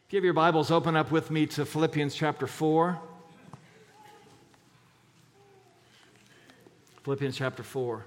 If you have your Bibles, open up with me to Philippians chapter 4. Philippians chapter 4.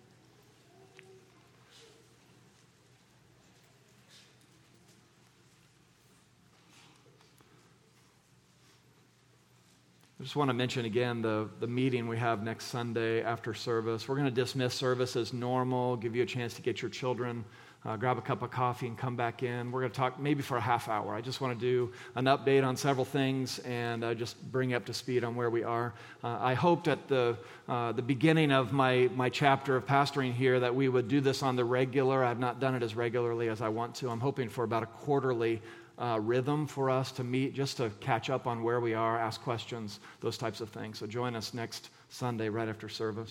I just want to mention again the meeting we have next Sunday after service. We're going to dismiss service as normal, give you a chance to get your children, grab a cup of coffee and come back in. We're going to talk maybe for a half hour. I just want to do an update on several things and just bring you up to speed on where we are. I hoped at the beginning of my chapter of pastoring here that we would do this on the regular. I've not done it as regularly as I want to. I'm hoping for about a quarterly rhythm for us to meet, just to catch up on where we are, ask questions, those types of things. So join us next Sunday right after service.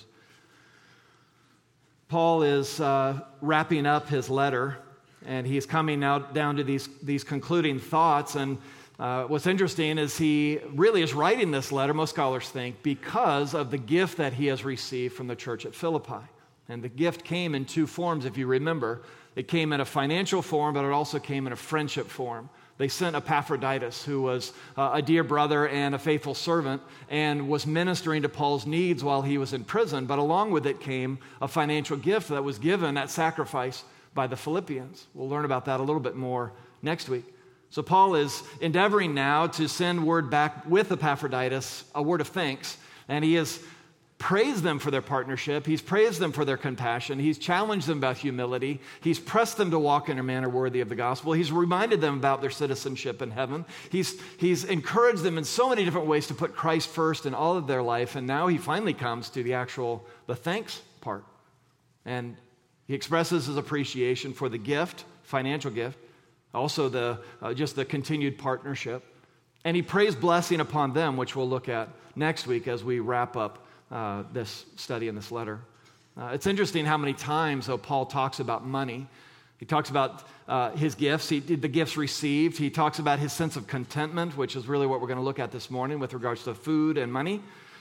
Paul is wrapping up his letter, and he's coming now down to these concluding thoughts. And what's interesting is he really is writing this letter, most scholars think, because of the gift that he has received from the church at Philippi. And the gift came in two forms, if you remember. It came in a financial form, but it also came in a friendship form. They sent Epaphroditus, who was a dear brother and a faithful servant, and was ministering to Paul's needs while he was in prison. But along with it came a financial gift that was given at sacrifice by the Philippians. We'll learn about that a little bit more next week. So Paul is endeavoring now to send word back with Epaphroditus, a word of thanks, and he has praised them for their partnership. He's praised them for their compassion. He's challenged them about humility. He's pressed them to walk in a manner worthy of the gospel. He's reminded them about their citizenship in heaven. He's encouraged them in so many different ways to put Christ first in all of their life. And now he finally comes to the thanks part. And he expresses his appreciation for the gift, financial gift, also just the continued partnership. And he prays blessing upon them, which we'll look at next week as we wrap up this study in this letter. It's interesting how many times, though, Paul talks about money. He talks about his gifts, the gifts received. He talks about his sense of contentment, which is really what we're going to look at this morning with regards to food and money.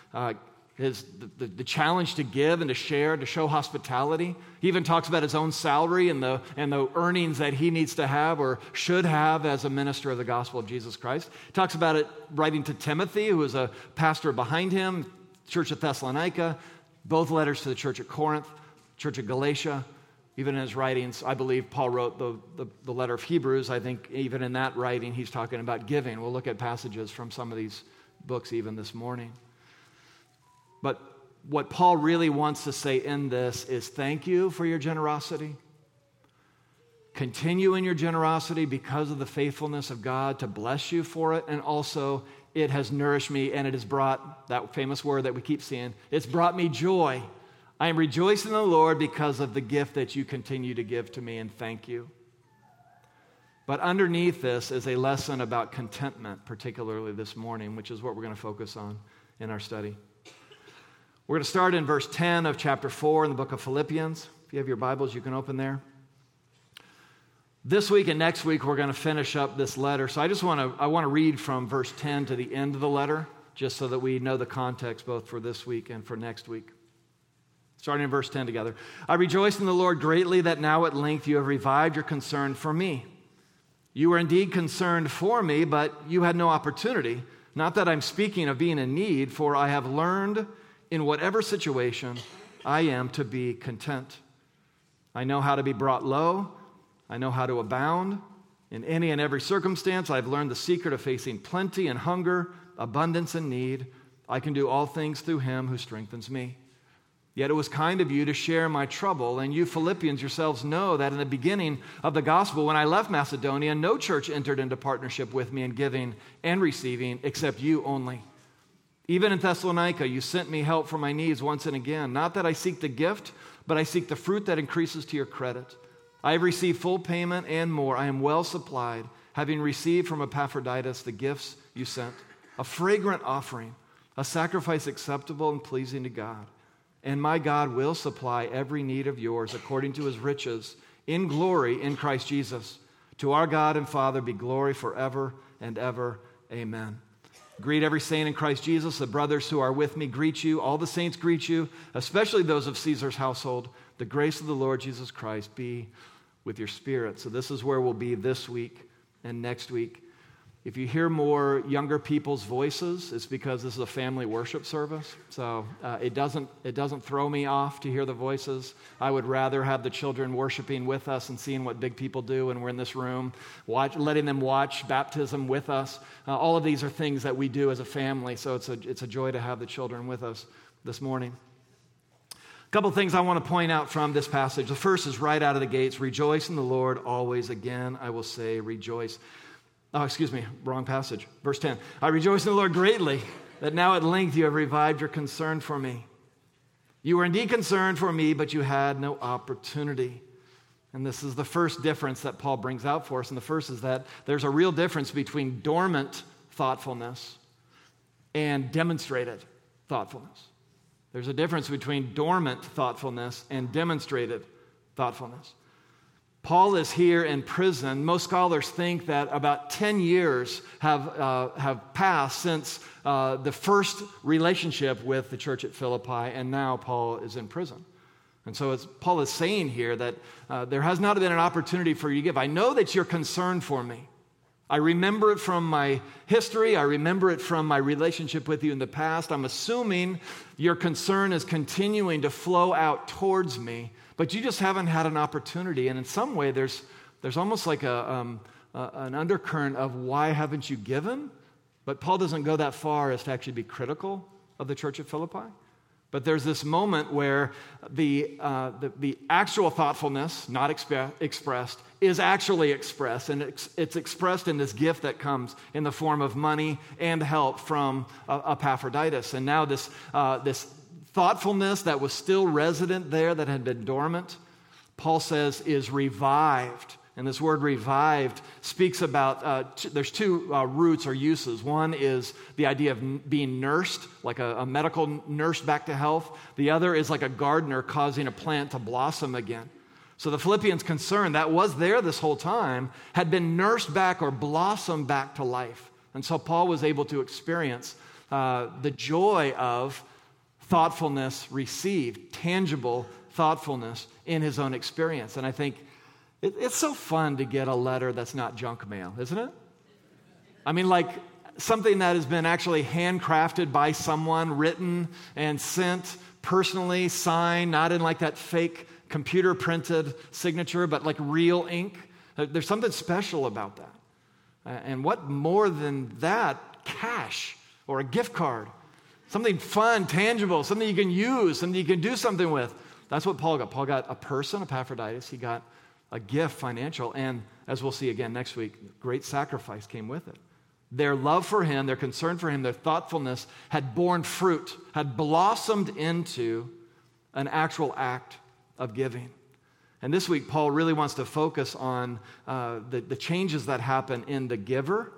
The challenge to give and to share, to show hospitality. He even talks about his own salary and the earnings that he needs to have or should have as a minister of the gospel of Jesus Christ. He talks about it writing to Timothy, who is a pastor behind him, Church of Thessalonica, both letters to the church at Corinth, church at Galatia. Even in his writings, I believe Paul wrote the letter of Hebrews. I think even in that writing, he's talking about giving. We'll look at passages from some of these books even this morning. But what Paul really wants to say in this is thank you for your generosity. Continue in your generosity because of the faithfulness of God to bless you for it, and also it has nourished me, and it has brought, that famous word that we keep seeing, it's brought me joy. I am rejoicing in the Lord because of the gift that you continue to give to me, and thank you. But underneath this is a lesson about contentment, particularly this morning, which is what we're going to focus on in our study. We're going to start in verse 10 of chapter 4 in the book of Philippians. If you have your Bibles, you can open there. This week and next week, we're going to finish up this letter. So I want to read from verse 10 to the end of the letter, just so that we know the context both for this week and for next week. Starting in verse 10 together. I rejoice in the Lord greatly that now at length you have revived your concern for me. You were indeed concerned for me, but you had no opportunity. Not that I'm speaking of being in need, for I have learned in whatever situation I am to be content. I know how to be brought low. I know how to abound. In any and every circumstance, I've learned the secret of facing plenty and hunger, abundance and need. I can do all things through him who strengthens me. Yet it was kind of you to share my trouble, and you Philippians yourselves know that in the beginning of the gospel, when I left Macedonia, no church entered into partnership with me in giving and receiving except you only. Even in Thessalonica, you sent me help for my needs once and again. Not that I seek the gift, but I seek the fruit that increases to your credit. I have received full payment and more. I am well supplied, having received from Epaphroditus the gifts you sent, a fragrant offering, a sacrifice acceptable and pleasing to God. And my God will supply every need of yours according to his riches in glory in Christ Jesus. To our God and Father be glory forever and ever. Amen. Greet every saint in Christ Jesus. The brothers who are with me greet you. All the saints greet you, especially those of Caesar's household. The grace of the Lord Jesus Christ be with your spirit. So this is where we'll be this week and next week. If you hear more younger people's voices, it's because this is a family worship service. So it doesn't throw me off to hear the voices. I would rather have the children worshiping with us and seeing what big people do when we're in this room, letting them watch baptism with us. All of these are things that we do as a family, so it's a joy to have the children with us this morning. A couple things I want to point out from this passage. The first is right out of the gates, rejoice in the Lord always. Again, I will say rejoice. Oh, excuse me, wrong passage. Verse 10. I rejoice in the Lord greatly that now at length you have revived your concern for me. You were indeed concerned for me, but you had no opportunity. And this is the first difference that Paul brings out for us. And the first is that there's a real difference between dormant thoughtfulness and demonstrated thoughtfulness. There's a difference between dormant thoughtfulness and demonstrated thoughtfulness. Paul is here in prison. Most scholars think that about 10 years have passed since the first relationship with the church at Philippi, and now Paul is in prison. And so Paul is saying here that there has not been an opportunity for you to give. I know that you're concerned for me. I remember it from my history. I remember it from my relationship with you in the past. I'm assuming your concern is continuing to flow out towards me, but you just haven't had an opportunity. And in some way, there's almost like an undercurrent of why haven't you given? But Paul doesn't go that far as to actually be critical of the church at Philippi. But there's this moment where the actual thoughtfulness, not expressed, is actually expressed. And it's expressed in this gift that comes in the form of money and help from Epaphroditus. And now this thoughtfulness that was still resident there, that had been dormant, Paul says is revived. And this word revived speaks about, there's two roots or uses. One is the idea of being nursed, like a medical nurse back to health. The other is like a gardener causing a plant to blossom again. So the Philippians' concern that was there this whole time had been nursed back or blossomed back to life. And so Paul was able to experience the joy of thoughtfulness received, tangible thoughtfulness in his own experience. And I think it's so fun to get a letter that's not junk mail, isn't it? I mean, like something that has been actually handcrafted by someone, written and sent personally, signed, not in like that fake computer printed signature, but like real ink. There's something special about that. And what more than that, cash or a gift card, something fun, tangible, something you can use, something you can do something with. That's what Paul got. Paul got a person, Epaphroditus. He got a gift, financial, and as we'll see again next week, great sacrifice came with it. Their love for him, their concern for him, their thoughtfulness had borne fruit, had blossomed into an actual act of giving. And this week, Paul really wants to focus on the changes that happen in the giver,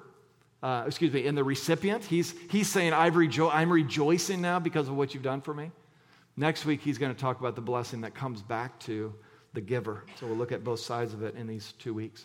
in the recipient. He's saying, I'm rejoicing now because of what you've done for me. Next week, he's going to talk about the blessing that comes back to the giver. So we'll look at both sides of it in these 2 weeks.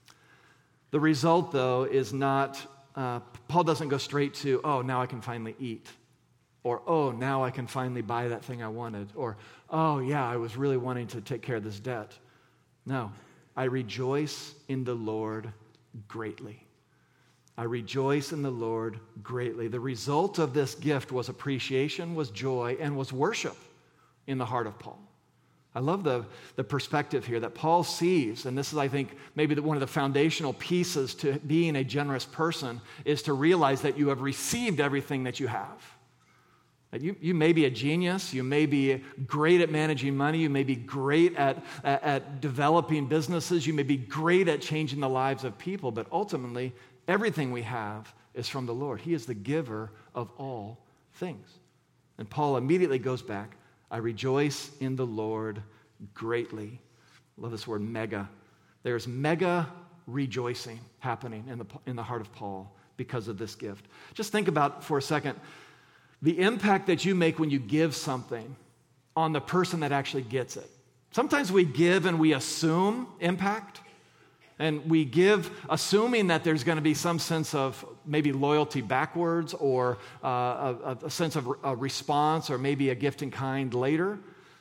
The result, though, is not, Paul doesn't go straight to, oh, now I can finally eat. Or, oh, now I can finally buy that thing I wanted. Or, oh, yeah, I was really wanting to take care of this debt. No, I rejoice in the Lord greatly. I rejoice in the Lord greatly. The result of this gift was appreciation, was joy, and was worship in the heart of Paul. I love the perspective here that Paul sees, and this is, I think, maybe one of the foundational pieces to being a generous person, is to realize that you have received everything that you have. That you may be a genius, you may be great at managing money, you may be great at developing businesses, you may be great at changing the lives of people, but ultimately, everything we have is from the Lord. He is the giver of all things. And Paul immediately goes back, I rejoice in the Lord greatly. I love this word mega. There's mega rejoicing happening in the heart of Paul because of this gift. Just think about for a second the impact that you make when you give something on the person that actually gets it. Sometimes we give and we assume impact. And we give assuming that there's going to be some sense of maybe loyalty backwards or a sense of a response or maybe a gift in kind later.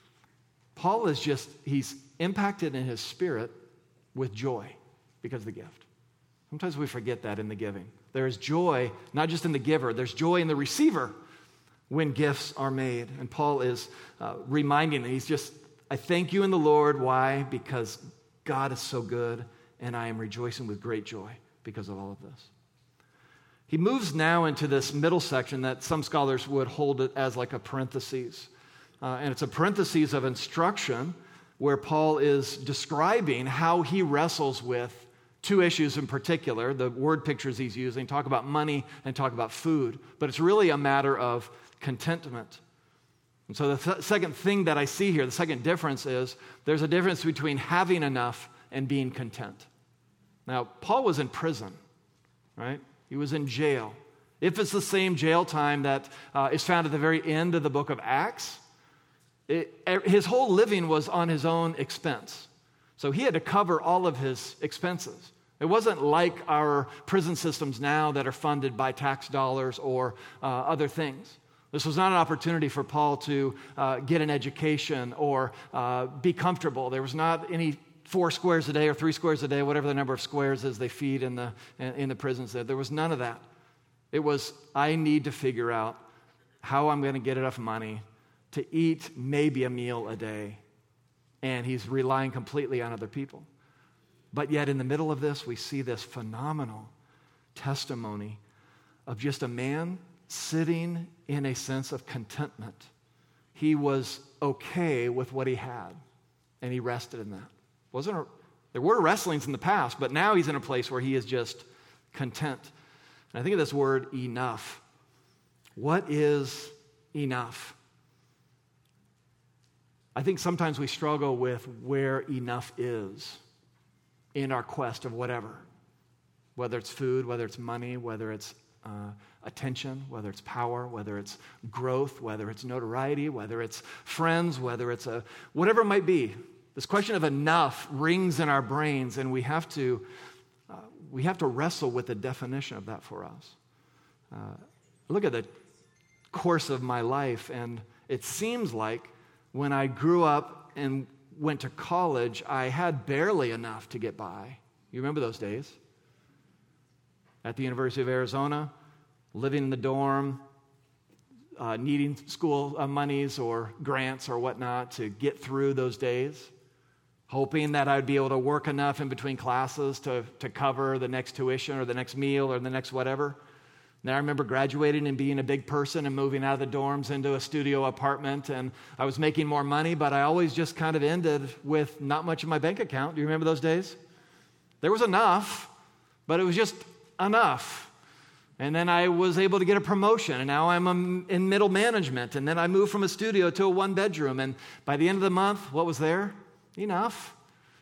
Paul he's impacted in his spirit with joy because of the gift. Sometimes we forget that in the giving. There is joy, not just in the giver, there's joy in the receiver when gifts are made. And Paul is reminding them, I thank you in the Lord. Why? Because God is so good, and I am rejoicing with great joy because of all of this. He moves now into this middle section that some scholars would hold it as like a parenthesis. And it's a parenthesis of instruction where Paul is describing how he wrestles with two issues in particular, the word pictures he's using, talk about money and talk about food. But it's really a matter of contentment. And so the second thing that I see here, the second difference is there's a difference between having enough and being content. Now, Paul was in prison, right? He was in jail. If it's the same jail time that is found at the very end of the book of Acts, his whole living was on his own expense. So he had to cover all of his expenses. It wasn't like our prison systems now that are funded by tax dollars or other things. This was not an opportunity for Paul to get an education or be comfortable. There was not any 4 squares a day or 3 squares a day, whatever the number of squares is they feed in the prisons there. There was none of that. It was, I need to figure out how I'm going to get enough money to eat maybe a meal a day. And he's relying completely on other people. But yet in the middle of this, we see this phenomenal testimony of just a man sitting in a sense of contentment. He was okay with what he had, and he rested in that. There were wrestlings in the past, but now he's in a place where he is just content. And I think of this word, enough. What is enough? I think sometimes we struggle with where enough is in our quest of whatever, whether it's food, whether it's money, whether it's attention, whether it's power, whether it's growth, whether it's notoriety, whether it's friends, whether it's whatever it might be. This question of enough rings in our brains, and we have to wrestle with the definition of that for us. Look at the course of my life, and it seems like when I grew up and went to college, I had barely enough to get by. You remember those days? At the University of Arizona, living in the dorm, needing school monies or grants or whatnot to get through those days, hoping that I'd be able to work enough in between classes to cover the next tuition or the next meal or the next whatever. Then I remember graduating and being a big person and moving out of the dorms into a studio apartment, and I was making more money, but I always just kind of ended with not much in my bank account. Do you remember those days? There was enough, but it was just enough. And then I was able to get a promotion, and now I'm in middle management, and then I moved from a studio to a 1-bedroom, and by the end of the month, what was there? Enough.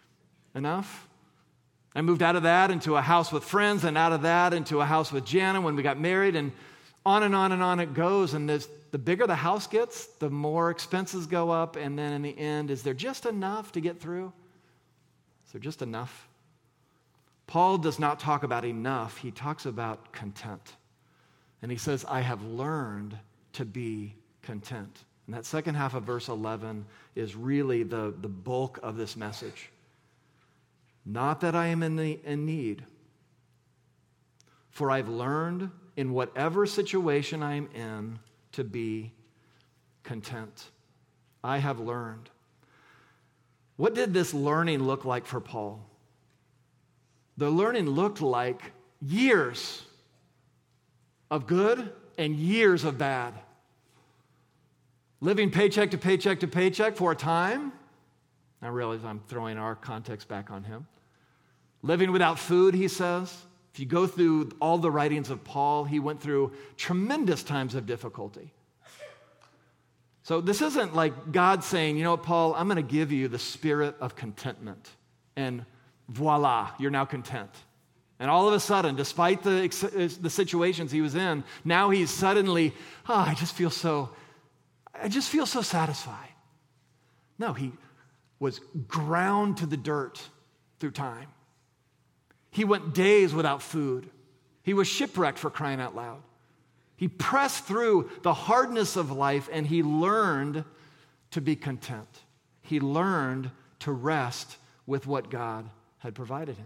I moved out of that into a house with friends, and out of that into a house with Jana when we got married, and on and on and on it goes. And the bigger the house gets, the more expenses go up, and then in the end, is there just enough to get through? Is there just enough? Paul does not talk about enough. He talks about content. And he says, I have learned to be content. And that second half of verse 11 is really the bulk of this message. Not that I am in need, for I've learned in whatever situation I am in to be content. I have learned. What did this learning look like for Paul? The learning looked like years of good and years of bad. Living paycheck to paycheck to paycheck for a time. I realize I'm throwing our context back on him. Living without food, he says. If you go through all the writings of Paul, he went through tremendous times of difficulty. So this isn't like God saying, you know what, Paul, I'm going to give you the spirit of contentment. And voila, you're now content. And all of a sudden, despite the situations he was in, now he's suddenly, I just feel so satisfied. No, he was ground to the dirt through time. He went days without food. He was shipwrecked, for crying out loud. He pressed through the hardness of life, and he learned to be content. He learned to rest with what God had provided him.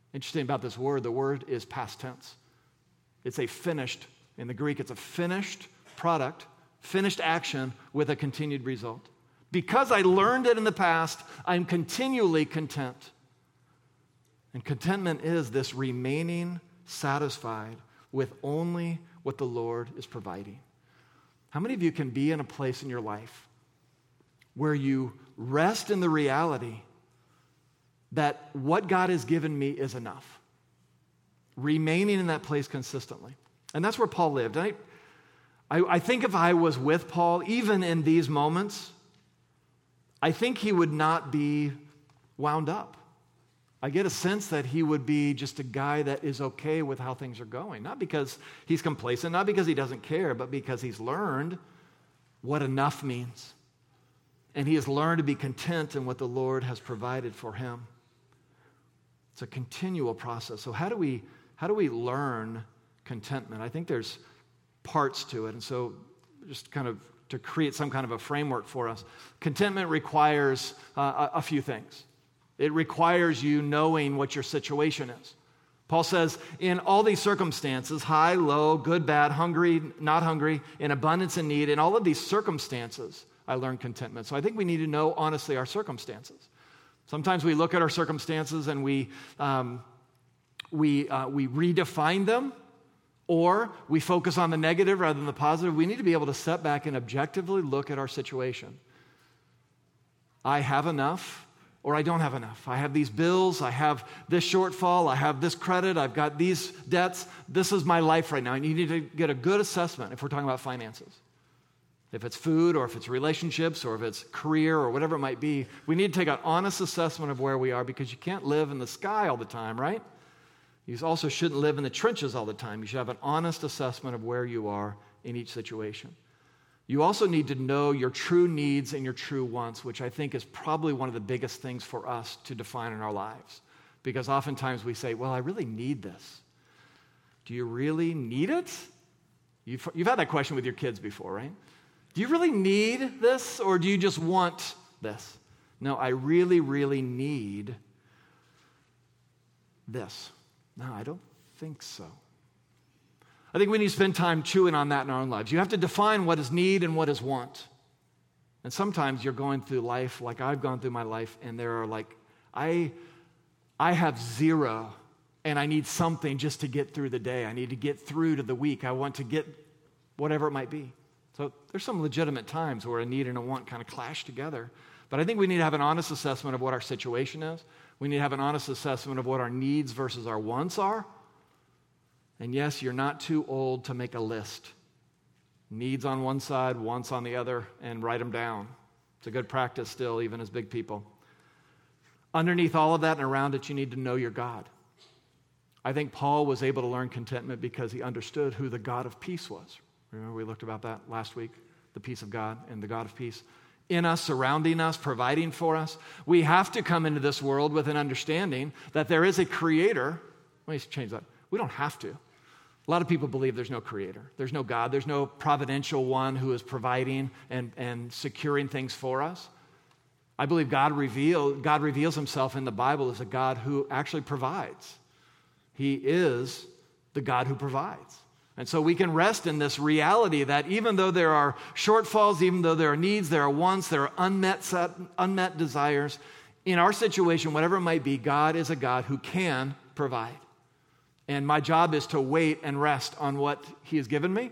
Interesting about this word, the word is past tense. It's a finished, in the Greek, it's a finished product, finished action with a continued result. Because I learned it in the past, I'm continually content. And contentment is this remaining satisfied with only what the Lord is providing. How many of you can be in a place in your life where you rest in the reality that what God has given me is enough? Remaining in that place consistently. And that's where Paul lived. I think if I was with Paul, even in these moments, I think he would not be wound up. I get a sense that he would be just a guy that is okay with how things are going. Not because he's complacent, not because he doesn't care, but because he's learned what enough means. And he has learned to be content in what the Lord has provided for him. It's a continual process. So how do we learn contentment? I think there's parts to it. And so just kind of to create some kind of a framework for us, contentment requires a few things. It requires you knowing what your situation is. Paul says, in all these circumstances, high, low, good, bad, hungry, not hungry, in abundance and need, in all of these circumstances, I learned contentment. So I think we need to know, honestly, our circumstances. Sometimes we look at our circumstances and we redefine them, or we focus on the negative rather than the positive. We need to be able to step back and objectively look at our situation. I have enough, or I don't have enough. I have these bills, I have this shortfall, I have this credit, I've got these debts. This is my life right now. And you need to get a good assessment if we're talking about finances. If it's food, or if it's relationships, or if it's career, or whatever it might be, we need to take an honest assessment of where we are, because you can't live in the sky all the time, right? You also shouldn't live in the trenches all the time. You should have an honest assessment of where you are in each situation. You also need to know your true needs and your true wants, which I think is probably one of the biggest things for us to define in our lives. Because oftentimes we say, well, I really need this. Do you really need it? You've had that question with your kids before, right? Do you really need this, or do you just want this? No, I really, really need this. No, I don't think so. I think we need to spend time chewing on that in our own lives. You have to define what is need and what is want. And sometimes you're going through life like I've gone through my life, and there are like, I have zero, and I need something just to get through the day. I need to get through to the week. I want to get whatever it might be. So there's some legitimate times where a need and a want kind of clash together. But I think we need to have an honest assessment of what our situation is. We need to have an honest assessment of what our needs versus our wants are. And yes, you're not too old to make a list. Needs on one side, wants on the other, and write them down. It's a good practice still, even as big people. Underneath all of that and around it, you need to know your God. I think Paul was able to learn contentment because he understood who the God of peace was. Remember we looked about that last week? The peace of God and the God of peace. In us, surrounding us, providing for us. We have to come into this world with an understanding that there is a creator. Let me change that. We don't have to. A lot of people believe there's no creator. There's no God. There's no providential one who is providing and securing things for us. I believe God reveals himself in the Bible as a God who actually provides. He is the God who provides. And so we can rest in this reality that even though there are shortfalls, even though there are needs, there are wants, there are unmet desires, in our situation, whatever it might be, God is a God who can provide. And my job is to wait and rest on what he has given me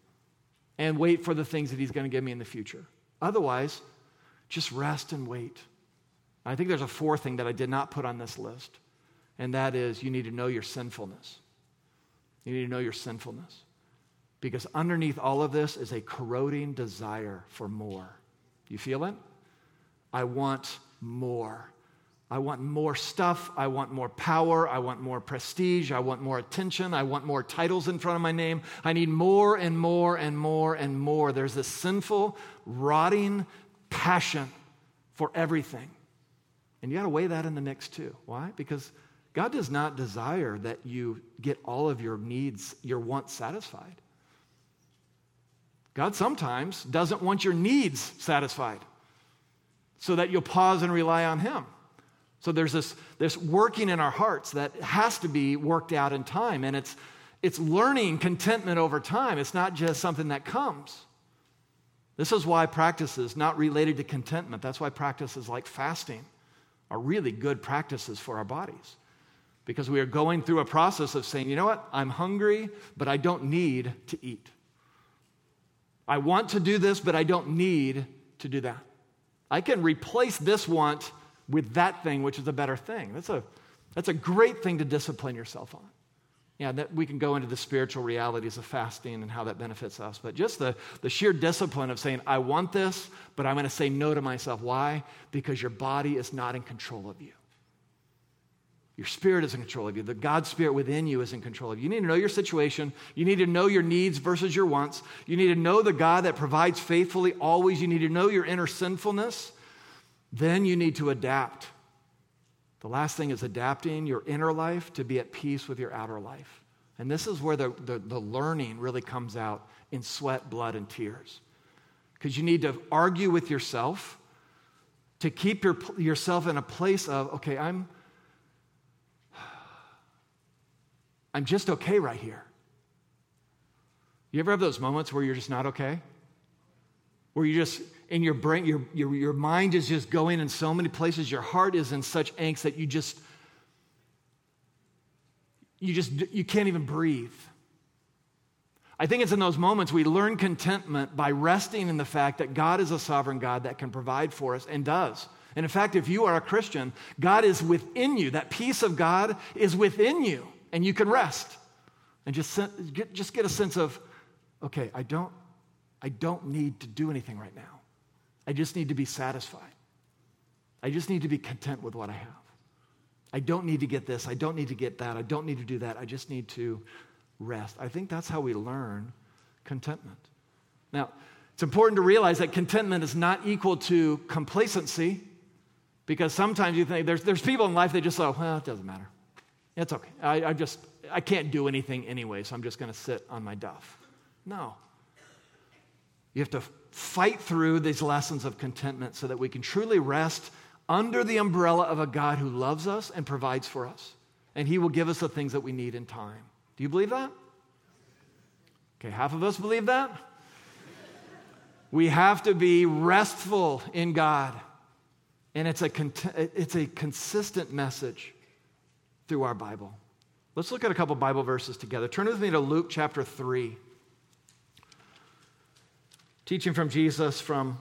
and wait for the things that he's going to give me in the future. Otherwise, just rest and wait. I think there's a fourth thing that I did not put on this list, and that is you need to know your sinfulness. You need to know your sinfulness. Because underneath all of this is a corroding desire for more. You feel it? I want more. I want more stuff. I want more power. I want more prestige. I want more attention. I want more titles in front of my name. I need more and more and more and more. There's this sinful, rotting passion for everything. And you got to weigh that in the mix too. Why? Because God does not desire that you get all of your needs, your wants satisfied. God sometimes doesn't want your needs satisfied so that you'll pause and rely on him. So there's this working in our hearts that has to be worked out in time, and it's learning contentment over time. It's not just something that comes. This is why practices not related to contentment, that's why practices like fasting are really good practices for our bodies. Because we are going through a process of saying, you know what, I'm hungry, but I don't need to eat. I want to do this, but I don't need to do that. I can replace this want with that thing, which is a better thing. That's a great thing to discipline yourself on. Yeah, that we can go into the spiritual realities of fasting and how that benefits us. But just the sheer discipline of saying, I want this, but I'm going to say no to myself. Why? Because your body is not in control of you. Your spirit is in control of you. The God spirit within you is in control of you. You need to know your situation. You need to know your needs versus your wants. You need to know the God that provides faithfully always. You need to know your inner sinfulness. Then you need to adapt. The last thing is adapting your inner life to be at peace with your outer life. And this is where the learning really comes out in sweat, blood, and tears. Because you need to argue with yourself to keep yourself in a place of, okay, I'm just okay right here. You ever have those moments where you're just not okay? Where you just, in your brain, your mind is just going in so many places, your heart is in such angst that you can't even breathe. I think it's in those moments we learn contentment by resting in the fact that God is a sovereign God that can provide for us and does. And in fact, if you are a Christian, God is within you. That peace of God is within you. And you can rest and just get a sense of, okay, I don't need to do anything right now. I just need to be satisfied. I just need to be content with what I have. I don't need to get this. I don't need to get that. I don't need to do that. I just need to rest. I think that's how we learn contentment. Now, it's important to realize that contentment is not equal to complacency, because sometimes you think there's people in life that just say, well, it doesn't matter. It's okay. I can't do anything anyway, so I'm just going to sit on my duff. No. You have to fight through these lessons of contentment so that we can truly rest under the umbrella of a God who loves us and provides for us. And he will give us the things that we need in time. Do you believe that? Okay, half of us believe that. We have to be restful in God. And it's a consistent message through our Bible. Let's look at a couple Bible verses together. Turn with me to Luke chapter 3. Teaching from Jesus from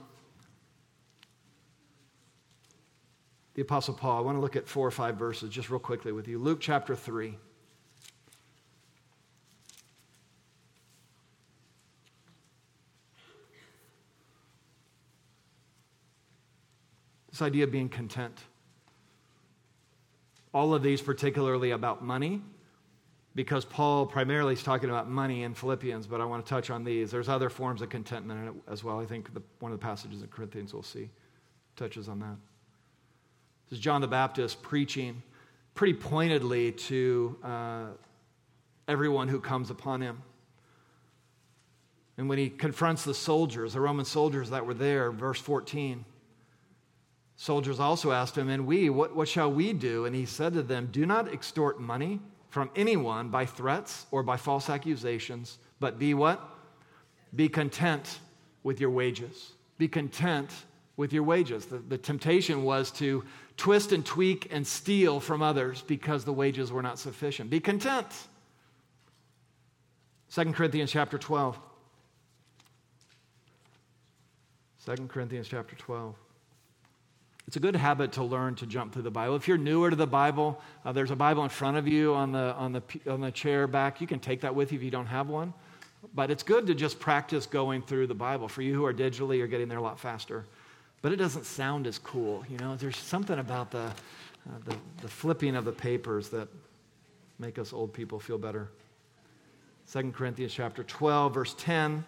the Apostle Paul. I want to look at 4 or 5 verses just real quickly with you. Luke chapter 3. This idea of being content. All of these particularly about money, because Paul primarily is talking about money in Philippians, but I want to touch on these. There's other forms of contentment in it as well. I think one of the passages in Corinthians we'll see touches on that. This is John the Baptist preaching pretty pointedly to everyone who comes upon him. And when he confronts the soldiers, the Roman soldiers that were there, verse 14, soldiers also asked him, and what shall we do? And he said to them, do not extort money from anyone by threats or by false accusations, but be what? Be content with your wages. Be content with your wages. The temptation was to twist and tweak and steal from others because the wages were not sufficient. Be content. 2 Corinthians chapter 12. 2 Corinthians chapter 12. It's a good habit to learn to jump through the Bible. If you're newer to the Bible, there's a Bible in front of you on the chair back. You can take that with you if you don't have one. But it's good to just practice going through the Bible. For you who are digitally, you're getting there a lot faster. But it doesn't sound as cool. You know, there's something about the flipping of the papers that make us old people feel better. 2 Corinthians chapter 12, verse 10.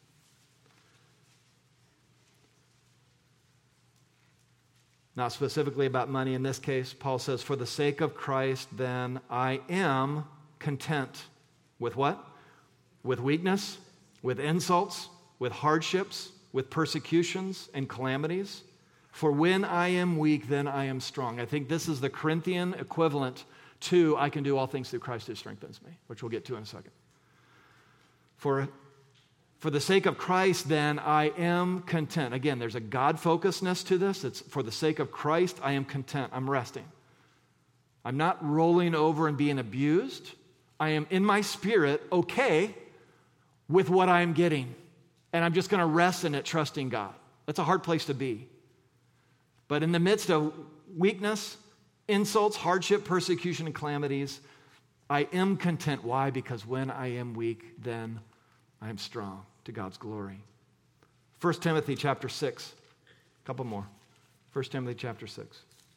Not specifically about money in this case. Paul says, for the sake of Christ, then I am content. With what? With weakness, with insults, with hardships, with persecutions and calamities. For when I am weak, then I am strong. I think this is the Corinthian equivalent to I can do all things through Christ who strengthens me, which we'll get to in a second. For the sake of Christ, then, I am content. Again, there's a God-focusedness to this. It's for the sake of Christ, I am content. I'm resting. I'm not rolling over and being abused. I am in my spirit okay with what I am getting. And I'm just going to rest in it, trusting God. That's a hard place to be. But in the midst of weakness, insults, hardship, persecution, and calamities, I am content. Why? Because when I am weak, then I am strong, to God's glory. 1 Timothy chapter 6. A couple more. 1 Timothy chapter 6.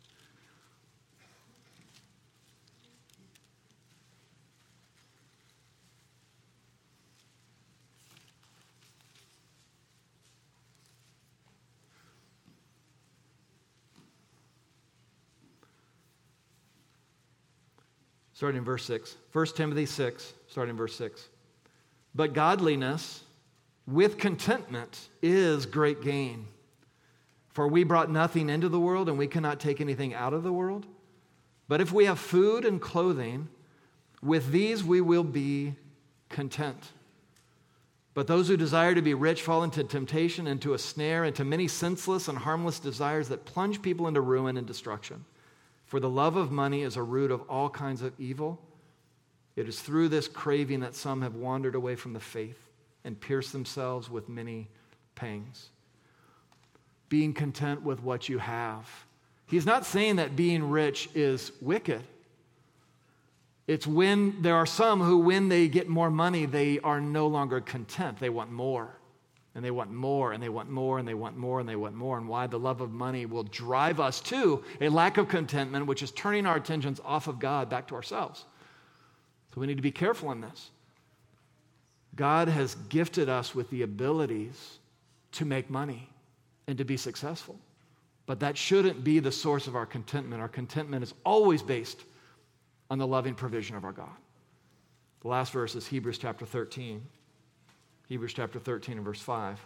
Starting in verse 6. 1 Timothy 6, starting in verse 6. But godliness with contentment is great gain. For we brought nothing into the world, and we cannot take anything out of the world. But if we have food and clothing, with these we will be content. But those who desire to be rich fall into temptation, into a snare, into many senseless and harmless desires that plunge people into ruin and destruction. For the love of money is a root of all kinds of evil. It is through this craving that some have wandered away from the faith and pierced themselves with many pangs. Being content with what you have. He's not saying that being rich is wicked. It's when there are some who, when they get more money, they are no longer content. They want more. And they want more, and they want more, and they want more, and they want more. And why? The love of money will drive us to a lack of contentment, which is turning our attentions off of God back to ourselves. So we need to be careful in this. God has gifted us with the abilities to make money and to be successful. But that shouldn't be the source of our contentment. Our contentment is always based on the loving provision of our God. The last verse is Hebrews chapter 13. Hebrews chapter 13 and verse 5.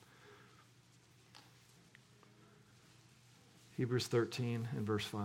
Hebrews 13 and verse 5.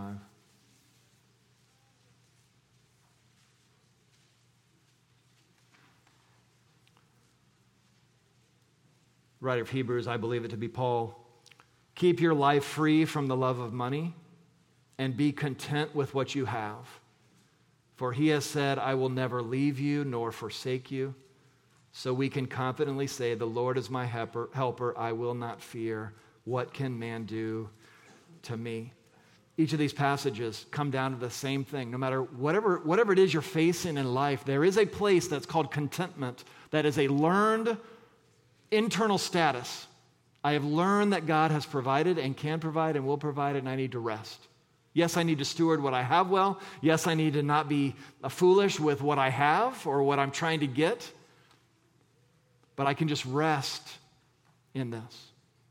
Writer of Hebrews, I believe it to be Paul. Keep your life free from the love of money and be content with what you have. For he has said, I will never leave you nor forsake you. So we can confidently say, the Lord is my helper. I will not fear. What can man do to me? Each of these passages come down to the same thing. No matter whatever it is you're facing in life, there is a place that's called contentment that is a learned internal status. I have learned that God has provided and can provide and will provide, and I need to rest. Yes, I need to steward what I have well. Yes, I need to not be foolish with what I have or what I'm trying to get. But I can just rest in this.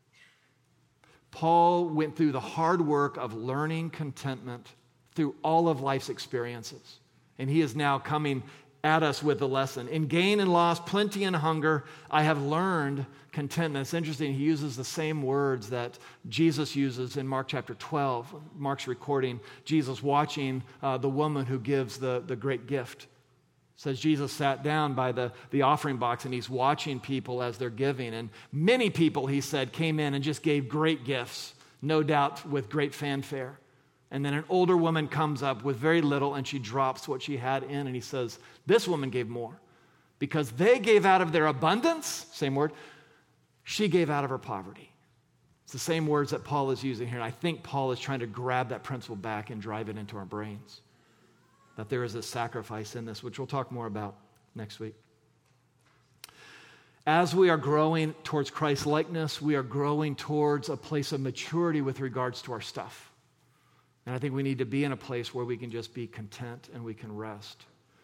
Paul went through the hard work of learning contentment through all of life's experiences. And he is now coming at us with the lesson. In gain and loss, plenty and hunger, I have learned contentment. It's interesting, he uses the same words that Jesus uses in Mark chapter 12. Mark's recording Jesus watching the woman who gives the great gift. It says Jesus sat down by the offering box and he's watching people as they're giving. And many people, he said, came in and just gave great gifts, no doubt with great fanfare. And then an older woman comes up with very little and she drops what she had in. And he says, this woman gave more because they gave out of their abundance, same word, she gave out of her poverty. It's the same words that Paul is using here. And I think Paul is trying to grab that principle back and drive it into our brains. That there is a sacrifice in this, which we'll talk more about next week. As we are growing towards Christ-likeness, we are growing towards a place of maturity with regards to our stuff. And I think we need to be in a place where we can just be content and we can rest.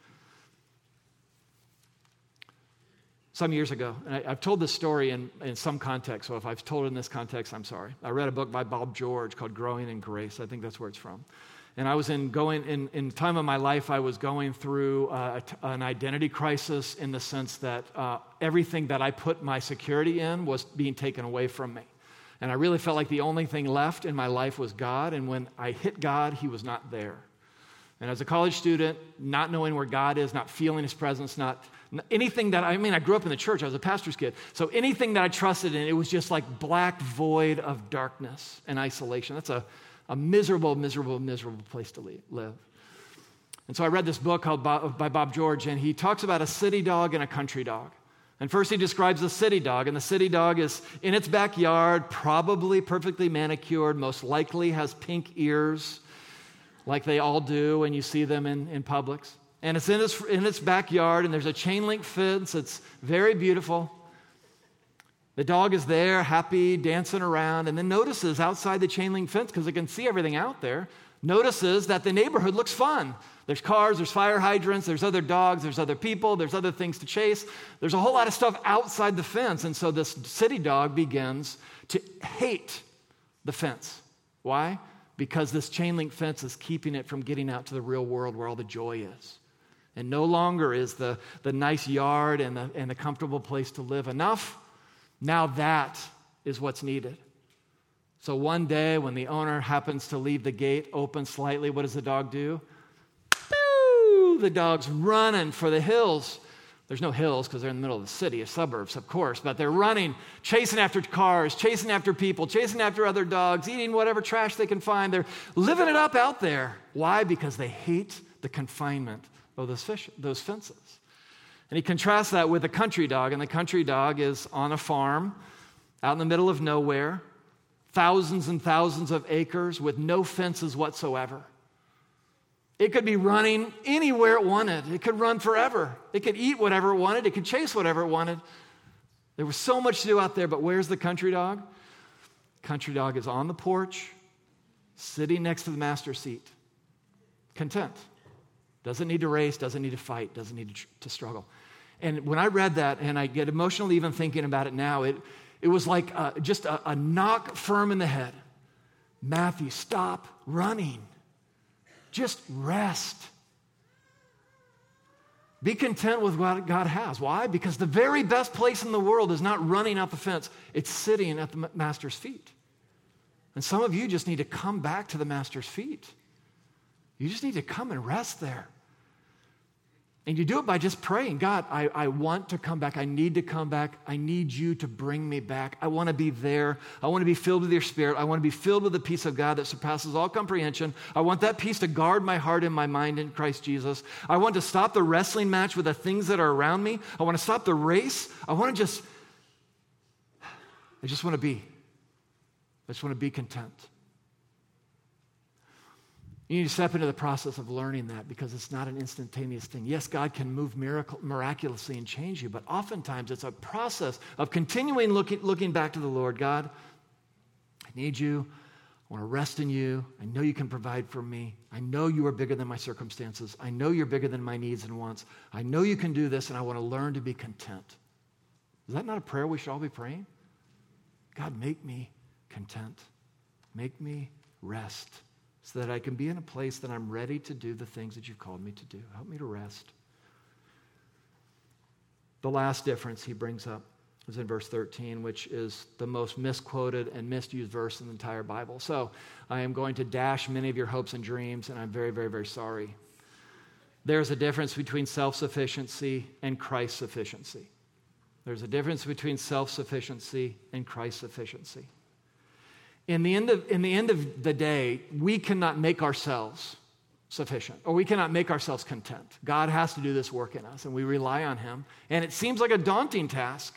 Some years ago, and I've told this story in some context, so if I've told it in this context, I'm sorry. I read a book by Bob George called Growing in Grace. I think that's where it's from. And I was in time of my life, I was going through an identity crisis in the sense that everything that I put my security in was being taken away from me. And I really felt like the only thing left in my life was God. And when I hit God, he was not there. And as a college student, not knowing where God is, not feeling his presence, not anything that, I grew up in the church. I was a pastor's kid. So anything that I trusted in, it was just like black void of darkness and isolation. That's a miserable, miserable, miserable place to live. And so I read this book by Bob George, and he talks about a city dog and a country dog. And first he describes the city dog, and the city dog is in its backyard, probably perfectly manicured, most likely has pink ears, like they all do when you see them in Publix. And it's in its backyard, and there's a chain link fence. It's very beautiful. The dog is there, happy, dancing around, and then notices outside the chain link fence, because it can see everything out there, notices that the neighborhood looks fun. There's cars, there's fire hydrants, there's other dogs, there's other people, there's other things to chase. There's a whole lot of stuff outside the fence. And so this city dog begins to hate the fence. Why? Because this chain link fence is keeping it from getting out to the real world where all the joy is. And no longer is the nice yard and the comfortable place to live enough. Now that is what's needed. So one day when the owner happens to leave the gate open slightly, what does the dog do? Boo! The dog's running for the hills. There's no hills because they're in the middle of the city, suburbs, of course, but they're running, chasing after cars, chasing after people, chasing after other dogs, eating whatever trash they can find. They're living it up out there. Why? Because they hate the confinement of those fences. And he contrasts that with a country dog, and the country dog is on a farm out in the middle of nowhere, thousands and thousands of acres with no fences whatsoever. It could be running anywhere it wanted. It could run forever. It could eat whatever it wanted. It could chase whatever it wanted. There was so much to do out there, but where's the country dog? Country dog is on the porch, sitting next to the master seat, content. Doesn't need to race, doesn't need to fight, doesn't need to struggle. And when I read that, and I get emotional even thinking about it now, it was like just a knock firm in the head. Matthew, stop running. Just rest. Be content with what God has. Why? Because the very best place in the world is not running out the fence. It's sitting at the master's feet. And some of you just need to come back to the master's feet. You just need to come and rest there. And you do it by just praying, God, I want to come back. I need to come back. I need you to bring me back. I want to be there. I want to be filled with your Spirit. I want to be filled with the peace of God that surpasses all comprehension. I want that peace to guard my heart and my mind in Christ Jesus. I want to stop the wrestling match with the things that are around me. I want to stop the race. I just want to be. I just want to be content. You need to step into the process of learning that because it's not an instantaneous thing. Yes, God can move miraculously and change you, but oftentimes it's a process of continuing looking back to the Lord. God, I need you. I want to rest in you. I know you can provide for me. I know you are bigger than my circumstances. I know you're bigger than my needs and wants. I know you can do this, and I want to learn to be content. Is that not a prayer we should all be praying? God, make me content. Make me rest, so that I can be in a place that I'm ready to do the things that you've called me to do. Help me to rest. The last difference he brings up is in verse 13, which is the most misquoted and misused verse in the entire Bible. So I am going to dash many of your hopes and dreams, and I'm very, very, very sorry. There's a difference between self-sufficiency and Christ's sufficiency. There's a difference between self-sufficiency and Christ's sufficiency. In the end of the day, we cannot make ourselves sufficient, or we cannot make ourselves content. God has to do this work in us, and we rely on him. And it seems like a daunting task,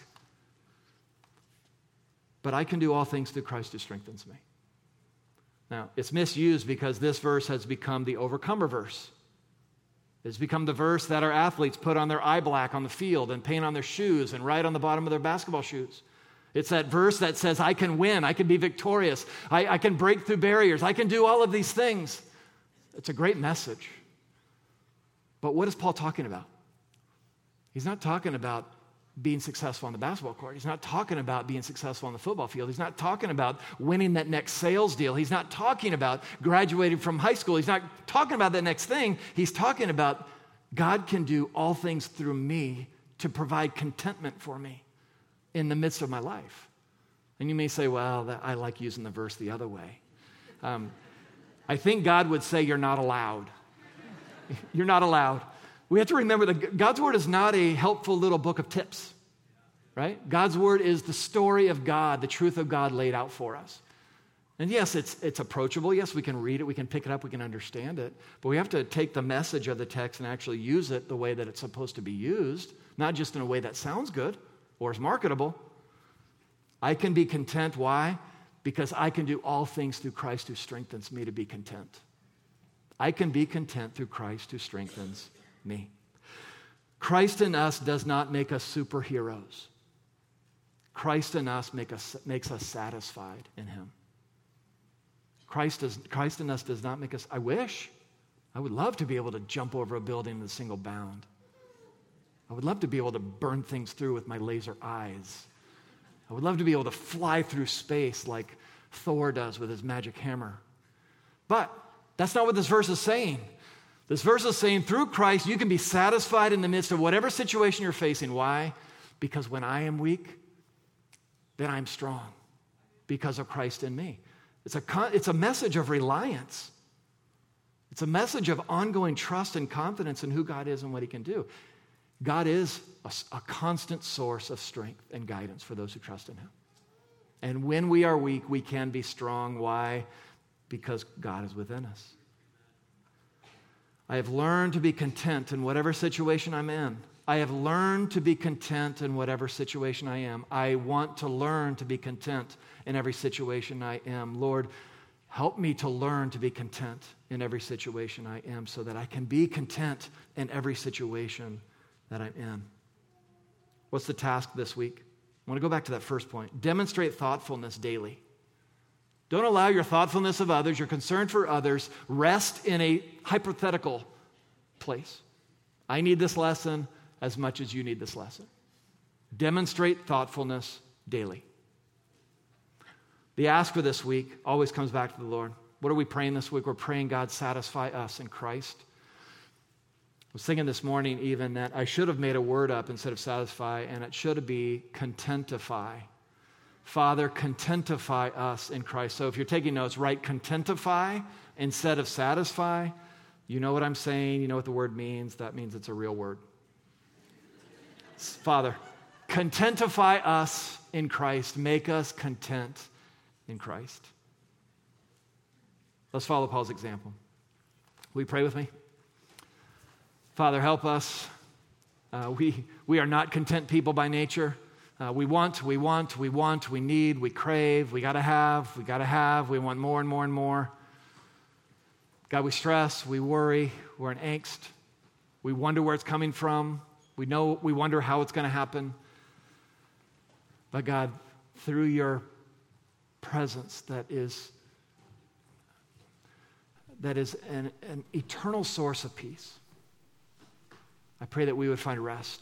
but I can do all things through Christ who strengthens me. Now, it's misused because this verse has become the overcomer verse. It's become the verse that our athletes put on their eye black on the field and paint on their shoes and write on the bottom of their basketball shoes. It's that verse that says, I can win, I can be victorious, I can break through barriers, I can do all of these things. It's a great message. But what is Paul talking about? He's not talking about being successful on the basketball court. He's not talking about being successful on the football field. He's not talking about winning that next sales deal. He's not talking about graduating from high school. He's not talking about that next thing. He's talking about God can do all things through me to provide contentment for me in the midst of my life. And you may say, well, I like using the verse the other way. I think God would say you're not allowed. You're not allowed. We have to remember that God's Word is not a helpful little book of tips, right? God's Word is the story of God, the truth of God laid out for us. And yes, it's approachable. Yes, we can read it, we can pick it up, we can understand it. But we have to take the message of the text and actually use it the way that it's supposed to be used, not just in a way that sounds good or is marketable. I can be content. Why? Because I can do all things through Christ who strengthens me to be content. I can be content through Christ who strengthens me. Christ in us does not make us superheroes. Christ in us makes us satisfied in him. Christ in us does not make us, I would love to be able to jump over a building in a single bound. I would love to be able to burn things through with my laser eyes. I would love to be able to fly through space like Thor does with his magic hammer. But that's not what this verse is saying. This verse is saying through Christ, you can be satisfied in the midst of whatever situation you're facing. Why? Because when I am weak, then I'm strong because of Christ in me. It's a message of reliance. It's a message of ongoing trust and confidence in who God is and what he can do. God is a constant source of strength and guidance for those who trust in him. And when we are weak, we can be strong. Why? Because God is within us. I have learned to be content in whatever situation I'm in. I have learned to be content in whatever situation I am. I want to learn to be content in every situation I am. Lord, help me to learn to be content in every situation I am so that I can be content in every situation that I'm in. What's the task this week? I want to go back to that first point. Demonstrate thoughtfulness daily. Don't allow your thoughtfulness of others, your concern for others, rest in a hypothetical place. I need this lesson as much as you need this lesson. Demonstrate thoughtfulness daily. The ask for this week always comes back to the Lord. What are we praying this week? We're praying God satisfy us in Christ. I was thinking this morning even that I should have made a word up instead of satisfy, and it should be contentify. Father, contentify us in Christ. So if you're taking notes, write contentify instead of satisfy. You know what I'm saying. You know what the word means. That means it's a real word. Father, contentify us in Christ. Make us content in Christ. Let's follow Paul's example. Will you pray with me? Father, help us. We are not content people by nature. We want, we need, we crave, we gotta have, we want more and more and more. God, we stress, we worry, we're in angst. We wonder where it's coming from. We wonder how it's gonna happen. But God, through your presence that is an eternal source of peace, I pray that we would find rest.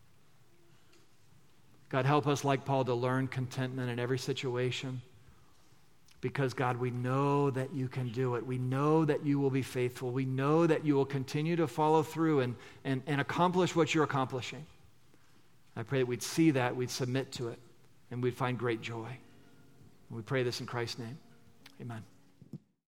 God, help us, like Paul, to learn contentment in every situation because, God, we know that you can do it. We know that you will be faithful. We know that you will continue to follow through and accomplish what you're accomplishing. I pray that we'd see that, we'd submit to it, and we'd find great joy. And we pray this in Christ's name. Amen.